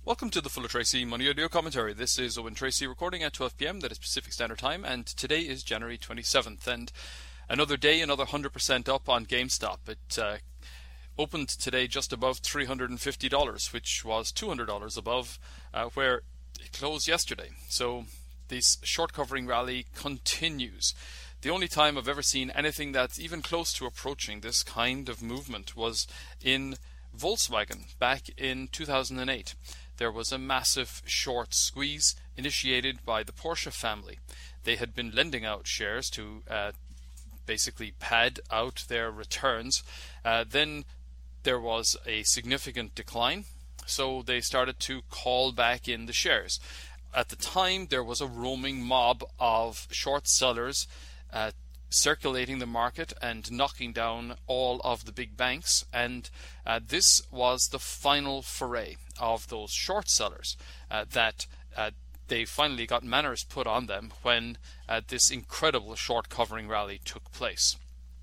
Welcome to the Full of Tracy Money Audio Commentary. This is Owen Tracy recording at 12 p.m. That is Pacific Standard Time, and today is January 27th. And another day, another 100% up on GameStop. It opened today just above $350, which was $200 above where it closed yesterday. So this short covering rally continues. The only time I've ever seen anything that's even close to approaching this kind of movement was in Volkswagen back in 2008. There was a massive short squeeze initiated by the Porsche family. They had been lending out shares to basically pad out their returns. Then there was a significant decline, so they started to call back in the shares. At the time, there was a roaming mob of short sellers circulating the market and knocking down all of the big banks, and this was the final foray of those short sellers that they finally got manners put on them when this incredible short covering rally took place.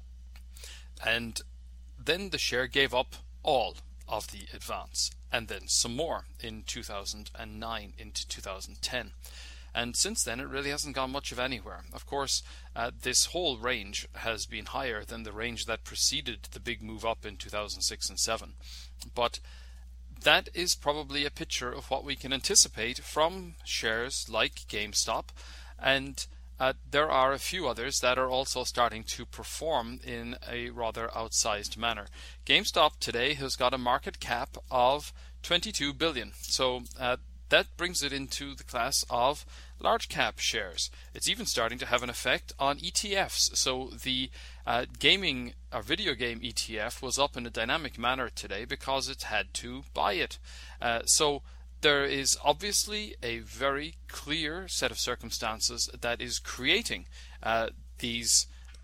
And then the share gave up all of the advance, and then some more in 2009 into 2010. And since then, it really hasn't gone much of anywhere. Of course, this whole range has been higher than the range that preceded the big move up in 2006 and 7. But that is probably a picture of what we can anticipate from shares like GameStop. And there are a few others that are also starting to perform in a rather outsized manner. GameStop today has got a market cap of $22 billion. So that brings it into the class of large cap shares. It's even starting to have an effect on ETFs. So the gaming or video game ETF was up in a dynamic manner today because it had to buy it. So there is obviously a very clear set of circumstances that is creating these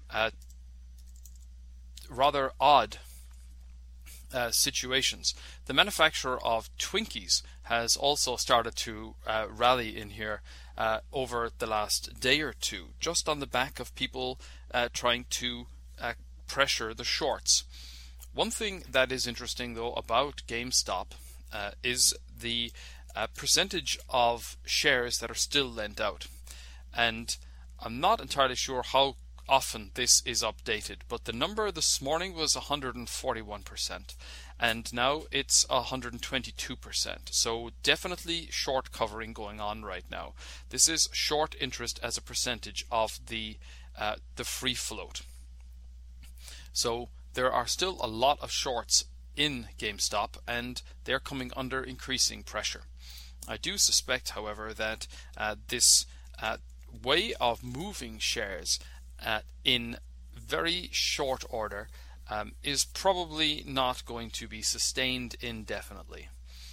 rather odd situations. The manufacturer of Twinkies has also started to rally in here over the last day or two, just on the back of people trying to pressure the shorts. One thing that is interesting, though, about GameStop is the percentage of shares that are still lent out. And I'm not entirely sure how often this is updated, but the number this morning was 141%, and now it's 122%. So definitely short covering going on right now. This is short interest as a percentage of the free float. So there are still a lot of shorts in GameStop, and they're coming under increasing pressure. I do suspect, however, that this way of moving shares in very short order is probably not going to be sustained indefinitely.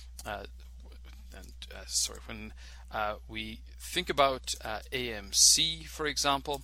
When we think about AMC, for example,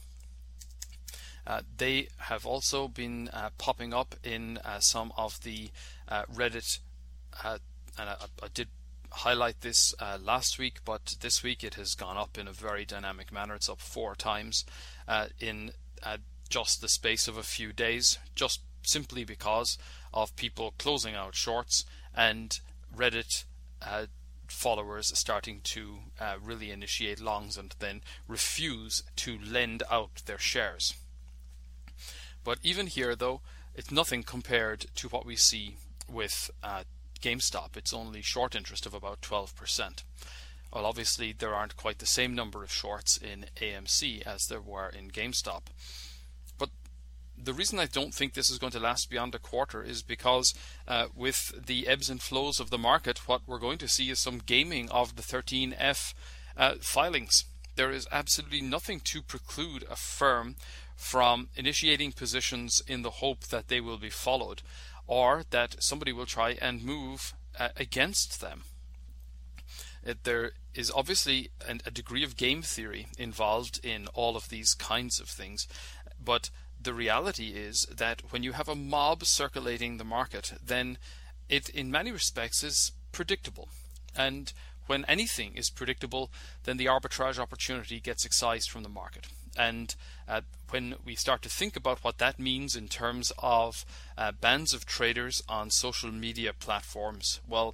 they have also been popping up in some of the Reddit, and I did highlight this last week, but this week it has gone up in a very dynamic manner. It's up 4 times in just the space of a few days, just simply because of people closing out shorts and Reddit followers starting to really initiate longs and then refuse to lend out their shares. But even here, though, it's nothing compared to what we see with GameStop. It's only short interest of about 12%. Well, obviously there aren't quite the same number of shorts in AMC as there were in GameStop. But the reason I don't think this is going to last beyond a quarter is because with the ebbs and flows of the market, what we're going to see is some gaming of the 13F filings. There is absolutely nothing to preclude a firm from initiating positions in the hope that they will be followed, or that somebody will try and move against them. There is obviously a degree of game theory involved in all of these kinds of things, but the reality is that when you have a mob circulating the market, then it in many respects is predictable. And when anything is predictable, then the arbitrage opportunity gets excised from the market. And when we start to think about what that means in terms of bands of traders on social media platforms, well,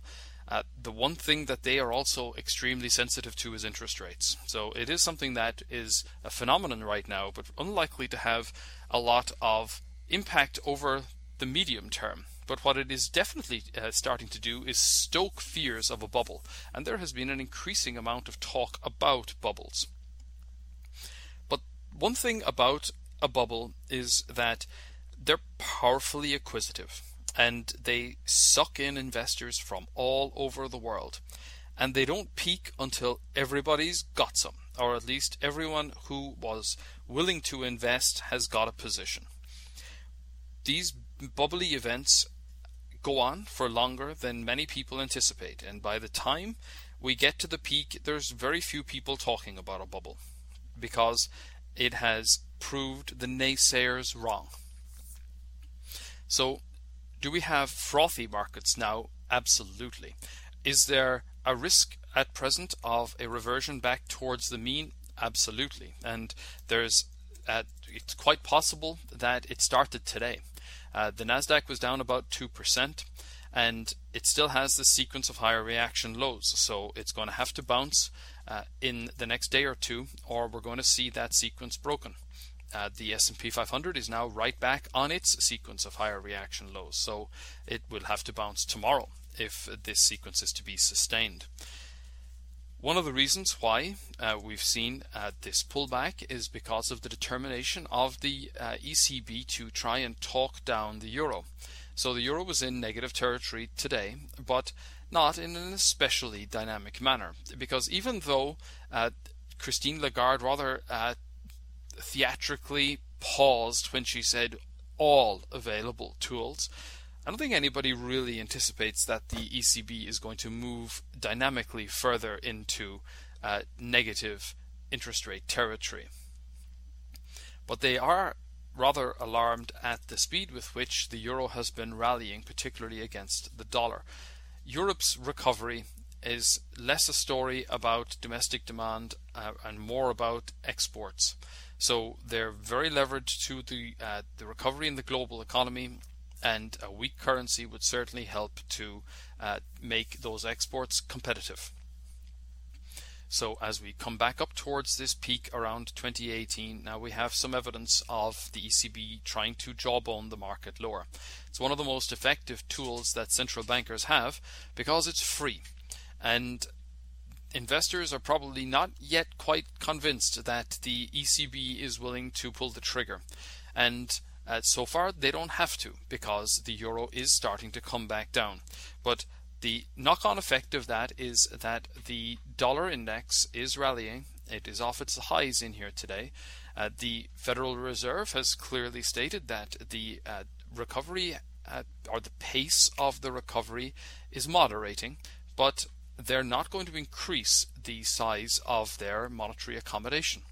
The one thing that they are also extremely sensitive to is interest rates. So it is something that is a phenomenon right now, but unlikely to have a lot of impact over the medium term. But what it is definitely starting to do is stoke fears of a bubble. And there has been an increasing amount of talk about bubbles. But one thing about a bubble is that they're powerfully acquisitive. And they suck in investors from all over the world. And they don't peak until everybody's got some, or at least everyone who was willing to invest has got a position. These bubbly events go on for longer than many people anticipate, and by the time we get to the peak, there's very few people talking about a bubble, because it has proved the naysayers wrong. So, do we have frothy markets now? Absolutely. Is there a risk at present of a reversion back towards the mean? Absolutely. And it's quite possible that it started today. The Nasdaq was down about 2%, and it still has the sequence of higher reaction lows. So it's going to have to bounce in the next day or two, or we're going to see that sequence broken. The S&P 500 is now right back on its sequence of higher reaction lows, so it will have to bounce tomorrow if this sequence is to be sustained. One of the reasons why we've seen this pullback is because of the determination of the ECB to try and talk down the euro. So the euro was in negative territory today, but not in an especially dynamic manner, because even though Christine Lagarde rather theatrically paused when she said all available tools, I don't think anybody really anticipates that the ECB is going to move dynamically further into negative interest rate territory. But they are rather alarmed at the speed with which the euro has been rallying, particularly against the dollar. Europe's recovery is less a story about domestic demand and more about exports. So they're very leveraged to the recovery in the global economy, and a weak currency would certainly help to make those exports competitive. So as we come back up towards this peak around 2018, now we have some evidence of the ECB trying to jawbone the market lower. It's one of the most effective tools that central bankers have because it's free. And investors are probably not yet quite convinced that the ECB is willing to pull the trigger. And so far they don't have to, because the euro is starting to come back down. But the knock-on effect of that is that the dollar index is rallying. It is off its highs in here today. The Federal Reserve has clearly stated that the recovery or the pace of the recovery is moderating, but they're not going to increase the size of their monetary accommodation.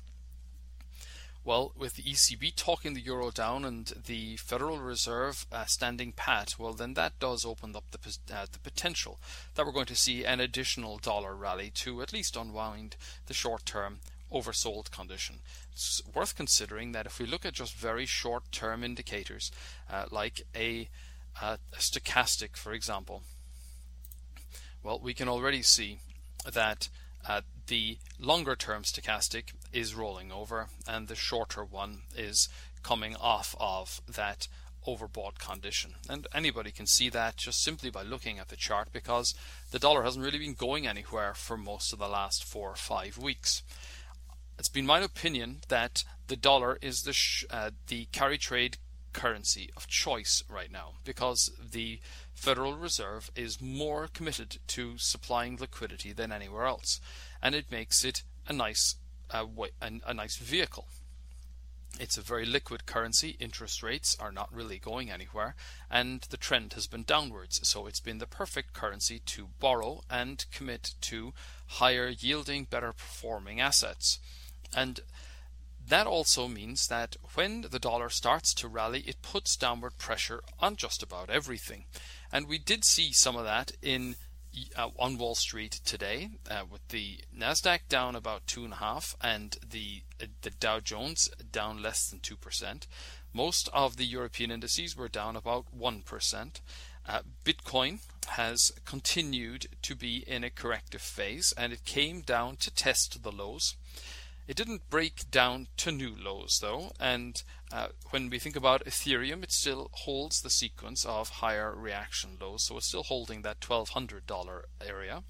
Well, with the ECB talking the euro down and the Federal Reserve standing pat, well, then that does open up the potential that we're going to see an additional dollar rally to at least unwind the short-term oversold condition. It's worth considering that if we look at just very short-term indicators, like a stochastic, for example, well, we can already see that the longer term stochastic is rolling over and the shorter one is coming off of that overbought condition. And anybody can see that just simply by looking at the chart, because the dollar hasn't really been going anywhere for most of the last 4 or 5 weeks. It's been my opinion that the dollar is the carry trade currency of choice right now, because the Federal Reserve is more committed to supplying liquidity than anywhere else, and it makes it a nice vehicle. It's a very liquid currency. Interest rates are not really going anywhere, and the trend has been downwards, so it's been the perfect currency to borrow and commit to higher yielding, better performing assets. And that also means that when the dollar starts to rally, it puts downward pressure on just about everything. And we did see some of that on Wall Street today, with the Nasdaq down about 2.5% and the Dow Jones down less than 2%. Most of the European indices were down about 1%. Bitcoin has continued to be in a corrective phase, and it came down to test the lows. It didn't break down to new lows though, and when we think about Ethereum, it still holds the sequence of higher reaction lows, so it's still holding that $1,200 area.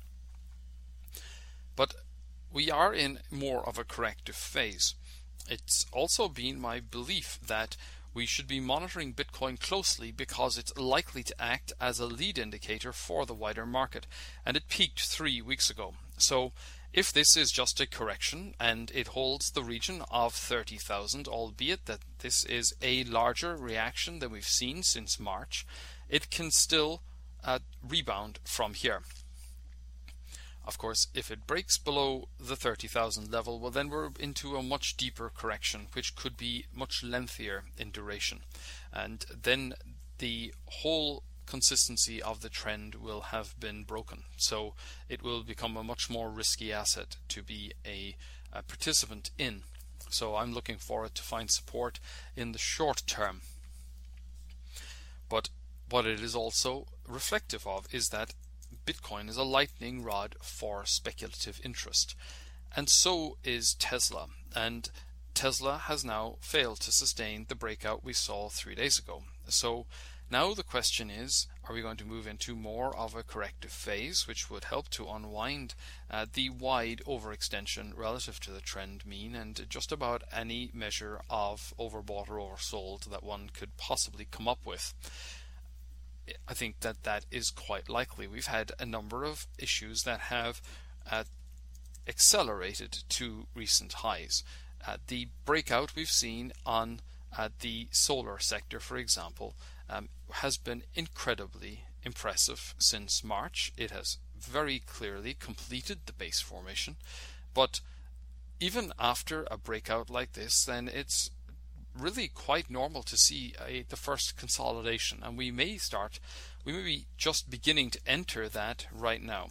But we are in more of a corrective phase. It's also been my belief that we should be monitoring Bitcoin closely because it's likely to act as a lead indicator for the wider market, and it peaked 3 weeks ago. So if this is just a correction and it holds the region of 30,000, albeit that this is a larger reaction than we've seen since March, it can still rebound from here. Of course, if it breaks below the 30,000 level, well, then we're into a much deeper correction, which could be much lengthier in duration. And then the whole consistency of the trend will have been broken. So it will become a much more risky asset to be a participant in. So I'm looking forward to find support in the short term. But what it is also reflective of is that Bitcoin is a lightning rod for speculative interest, and so is Tesla, and Tesla has now failed to sustain the breakout we saw 3 days ago. So now the question is, are we going to move into more of a corrective phase, which would help to unwind the wide overextension relative to the trend mean and just about any measure of overbought or oversold that one could possibly come up with? I think that is quite likely. We've had a number of issues that have accelerated to recent highs. The breakout we've seen on the solar sector, for example, has been incredibly impressive since March. It has very clearly completed the base formation, but even after a breakout like this, then it's really quite normal to see the first consolidation, and we may be just beginning to enter that right now.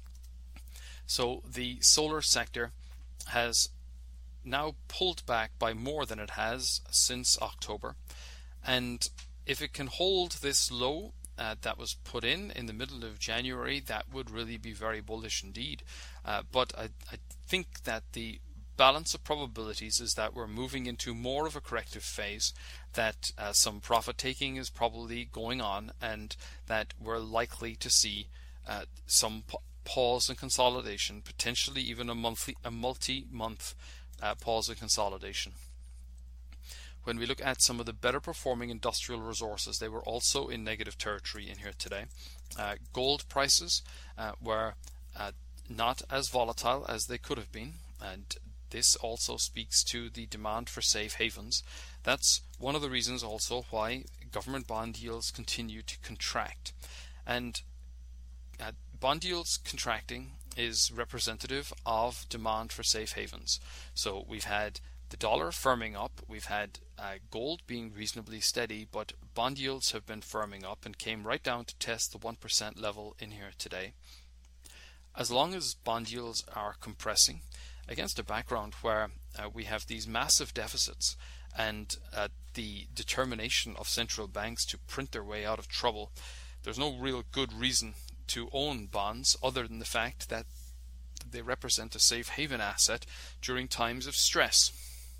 So the solar sector has now pulled back by more than it has since October, and if it can hold this low that was put in the middle of January, that would really be very bullish indeed. But I think that the balance of probabilities is that we're moving into more of a corrective phase, that some profit taking is probably going on, and that we're likely to see some pause and consolidation, potentially even a multi-month pause and consolidation. When we look at some of the better performing industrial resources, they were also in negative territory in here today. Gold prices were not as volatile as they could have been, and this also speaks to the demand for safe havens. That's one of the reasons also why government bond yields continue to contract. And bond yields contracting is representative of demand for safe havens. So we've had the dollar firming up, we've had gold being reasonably steady, but bond yields have been firming up and came right down to test the 1% level in here today. As long as bond yields are compressing, against a background where we have these massive deficits and the determination of central banks to print their way out of trouble, there's no real good reason to own bonds other than the fact that they represent a safe haven asset during times of stress.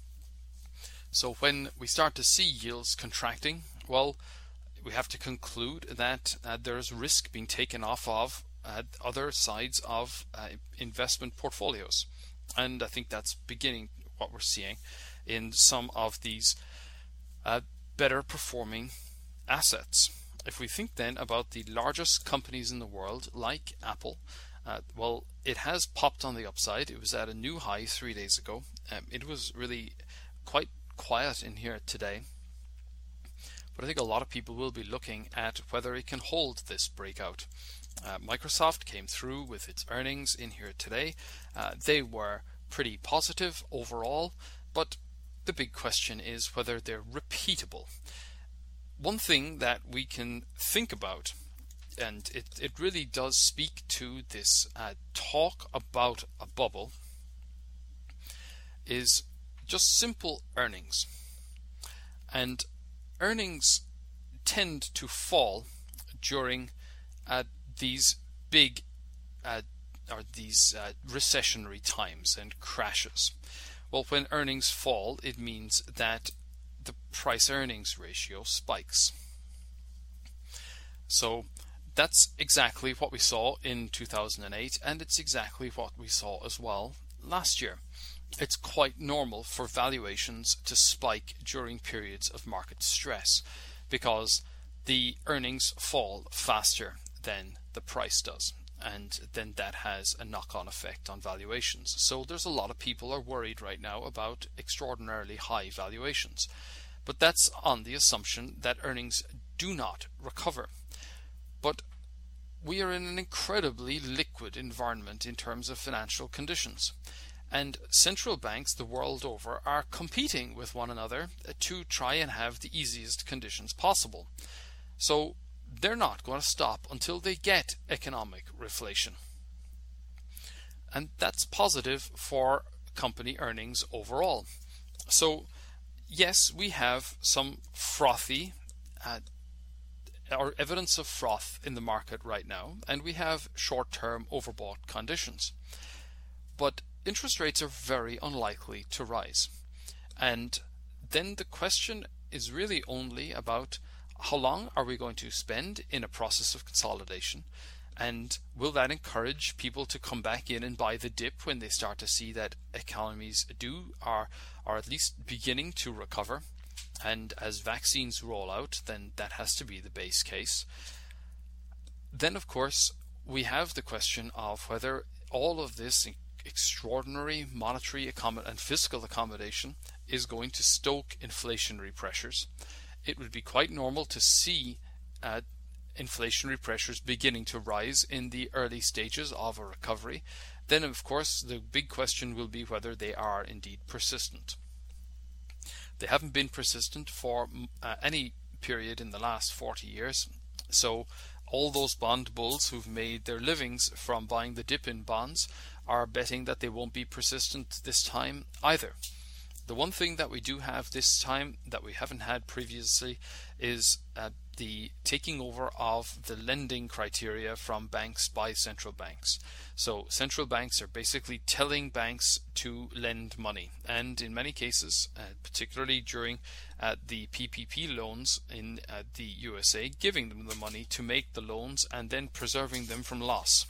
So when we start to see yields contracting, well, we have to conclude that there's risk being taken off of other sides of investment portfolios. And I think that's beginning what we're seeing in some of these better performing assets. If we think then about the largest companies in the world, like Apple, well, it has popped on the upside. It was at a new high 3 days ago. It was really quite quiet in here today. But I think a lot of people will be looking at whether it can hold this breakout. Microsoft came through with its earnings in here today. They were pretty positive overall, but the big question is whether they're repeatable. One thing that we can think about, and it really does speak to this talk about a bubble, is just simple earnings. And earnings tend to fall during these big recessionary times and crashes? Well, when earnings fall, it means that the price-earnings ratio spikes. So that's exactly what we saw in 2008, and it's exactly what we saw as well last year. It's quite normal for valuations to spike during periods of market stress because the earnings fall faster than the price does, and then that has a knock-on effect on valuations. So there's a lot of people are worried right now about extraordinarily high valuations, but that's on the assumption that earnings do not recover. But we are in an incredibly liquid environment in terms of financial conditions, and central banks the world over are competing with one another to try and have the easiest conditions possible. So they're not going to stop until they get economic reflation. And that's positive for company earnings overall. So yes, we have some frothy or evidence of froth in the market right now, and we have short-term overbought conditions. But interest rates are very unlikely to rise. And then the question is really only about how long are we going to spend in a process of consolidation, and will that encourage people to come back in and buy the dip when they start to see that economies are at least beginning to recover. And as vaccines roll out, then that has to be the base case. Then, of course, we have the question of whether all of this extraordinary monetary and fiscal accommodation is going to stoke inflationary pressures. It would be quite normal to see inflationary pressures beginning to rise in the early stages of a recovery. Then, of course, the big question will be whether they are indeed persistent. They haven't been persistent for any period in the last 40 years. So all those bond bulls who've made their livings from buying the dip in bonds are betting that they won't be persistent this time either. The one thing that we do have this time that we haven't had previously is the taking over of the lending criteria from banks by central banks. So central banks are basically telling banks to lend money, and in many cases, particularly during the PPP loans in the USA, giving them the money to make the loans and then preserving them from loss.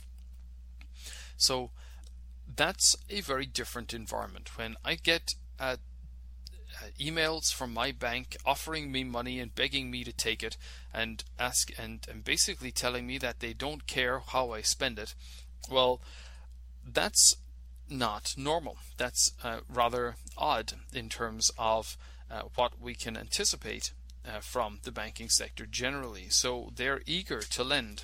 So that's a very different environment. When I get emails from my bank offering me money and begging me to take it and basically telling me that they don't care how I spend it, well, that's not normal. That's rather odd in terms of what we can anticipate from the banking sector generally. So they're eager to lend.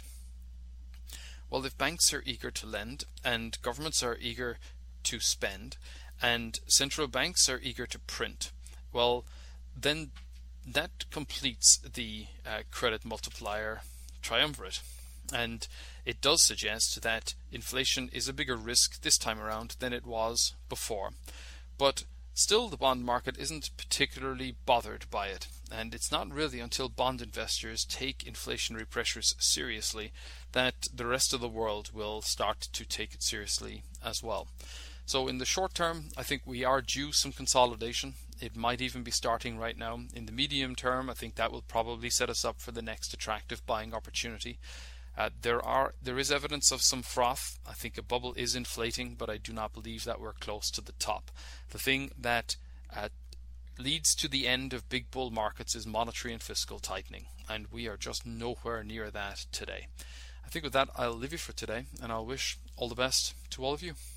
Well, if banks are eager to lend and governments are eager to spend and central banks are eager to print, well, then that completes the credit multiplier triumvirate. And it does suggest that inflation is a bigger risk this time around than it was before. But still, the bond market isn't particularly bothered by it. And it's not really until bond investors take inflationary pressures seriously that the rest of the world will start to take it seriously as well. So in the short term, I think we are due some consolidation. It might even be starting right now. In the medium term, I think that will probably set us up for the next attractive buying opportunity. There is evidence of some froth. I think a bubble is inflating, but I do not believe that we're close to the top. The thing that leads to the end of big bull markets is monetary and fiscal tightening, and we are just nowhere near that today. I think with that, I'll leave you for today, and I'll wish all the best to all of you.